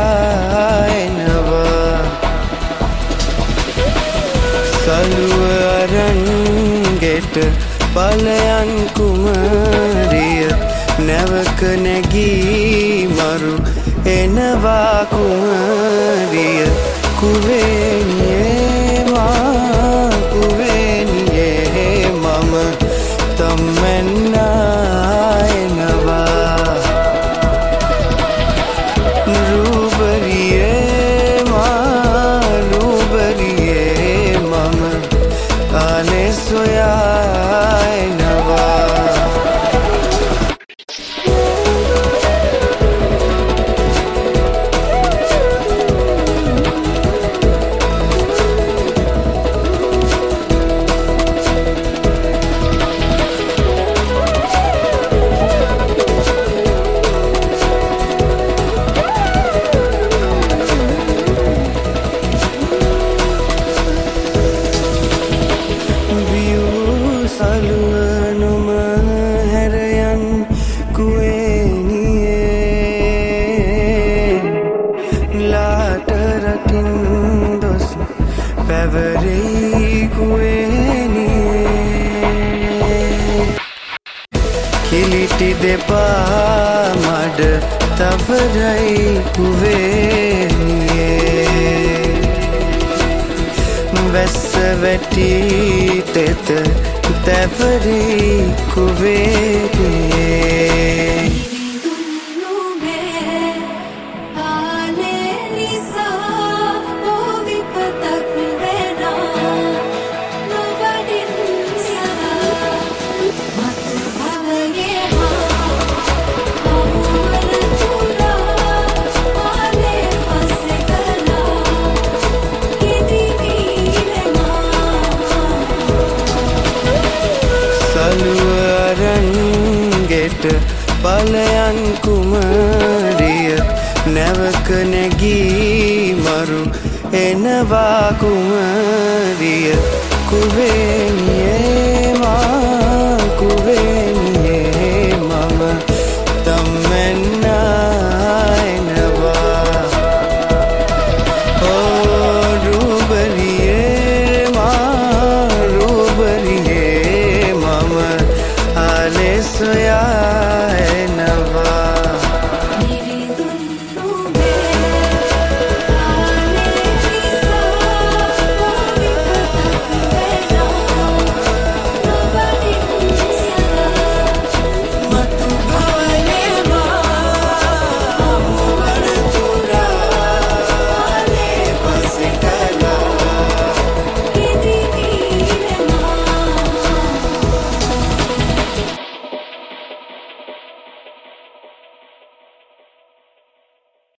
එනවා සලුව අරන් ගෙට පලයන් කුමරිය නැවක නැගී මරු එනවා කුමරිය කුවේනියේ මා කුවේනියේ මම තම්මෙන්නා එනවා රූබරියේ මා රූබරියේ මම කාලේ සොයා එනවා සලුවනුම හැරයන් කුවේනියේ ලාට රටින් දොස් පැවරෙයි කුවේනියේ කිලිටි දෙපා මඩ තවරයි කුවේනියේ වැස්ස වැටි තෙත තැවරී කුවේනියේ සලුවරන් ගෙට පලයන් කුමරිය නැවක නැගී මරු එනවා කුමරිය කුවේනියේ මා කුවේනියේ